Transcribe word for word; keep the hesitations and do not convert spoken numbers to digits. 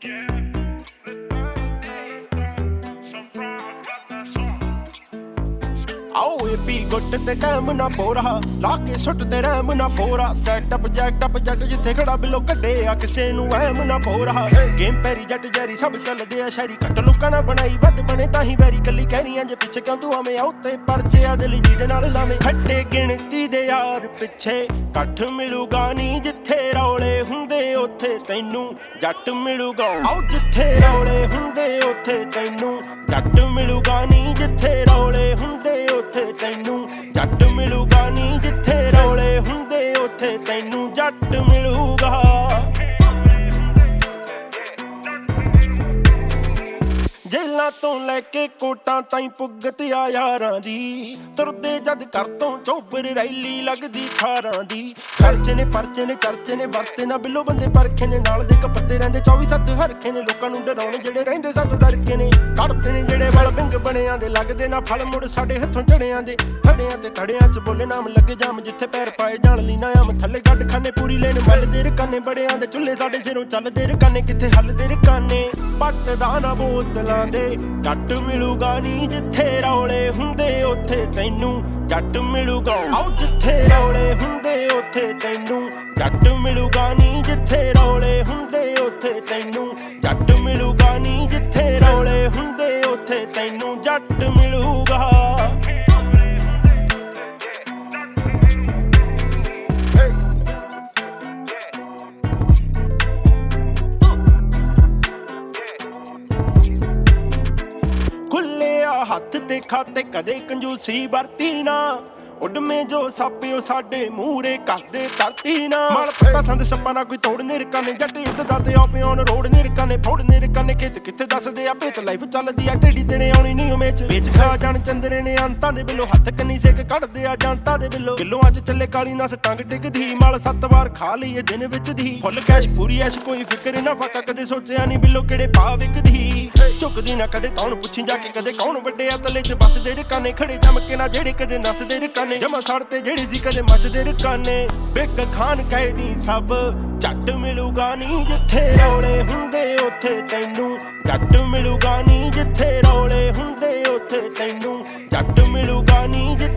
आओ ये पी गुट ते टैम ना पोरा ला के सुट ते रैम ना पोरा स्टैट अप जैट अप जट जिथे खड़ा बिलो कड्डे आ किसे नू वहम ना पोरा गेम पैरी जट जैरी सब चलदे आ शहरी कट लुका ना बनाई वध बने ताही वैरी कली कहनियां जे पिछे क्यों तू आवे आ उत्ते परचे आ दिल जी दे नाल लावे खट्टे गिणती दे यार पिछे कठ मिलूगा नी जिथे रौले हुंदे उत्थे तैनू जट मिलूगा आओ जिथे रौले हुंदे उत्थे तैनू जट मिलूगा नी जिथे रौले हुंदे उत्थे तैनू जट मिलूगा नी जिथे रौले हुंदे उत्थे तैनू जट मिलूगा जेलां तो लैके कोटां ताईं पुगत आ यारां दी तुरदे जद कर तो चौबर रैली लगदी खारां दी खर्चे ने परचे ने चर्चे ने वरते ना बिलो बंदे परखे ने नाल दे कपत्ते रहिंदे चौबी सत्त हरखे ने लोकां नूं डराउणे जेड़े रहिंदे सातों डर के ने कड़ते ने जेड़े वल बिंग बणियां दे लगदे ना फल मुड़ साडे हत्थों चढ़ियां दे थड़ियां ते थड़ियां च बोले नाम लगे जाम जिथे पैर पाए जान ली ना आम थल्ले गड्ड खाने पूरी लेन मलदे रकाने बड़ियां दे चुल्हे साडे सिरों चलदे रकाने किथे हलदे रकाने पट दा ना बोतलां दे जट मिलूगा नी जिथे रौले हुंदे उत्थे तैनू जट मिलूगा आओ जिथे रौले हुंदे उत्थे तैनू जट मिलूगा नी जिथे रौले हुंदे उत्थे तैनू जट मिलूगा नी जिथे रौले हुंदे उत्थे तैनू जट मिलूगा हथ ते खाते कदे कंजूसी वरती ना उडमे जो सापे ओ साडे मूरे कसदे धरती ना मल पता संद छप्पा ना कोई तोड़ने रकाने जट उठदा ते आपे ऑन रोड ने रकाने फोड़ने रकाने खेत किथे दसदे आ पेत लाइफ चलदी आ टेढ़ी तेरे आउणी नहीं उमेच बेच खा जान चंदरे ने अंतां दे बिलो हथ कन्नी सेक कढदे आ जानता दे बिलो किलोआं च चले काली नस टंग टिकदी मल सत्त वार खा लईए दिन विच दी फुੱਲ कैश पूरी ऐश कोई फिकर ना फाका कदे सोचिया नहीं बिलो किहड़े भाव विकदी झुकदी ना कदे कौन पुछी जाके कदे कौन वड्डे आ तले च बसदे रकाने खड़े जम के ना जेड़े कदे नसदे रकाने जमा सड़ते जेड़ी सी कदे मचदे रकाने बिक खान कहदी सब जट मिलूगा नी जिथे रौले हुंदे उत्थे तैनू जट मिलूगा नी जिथे रौले हुंदे उत्थे तैनू जट मिलूगा नी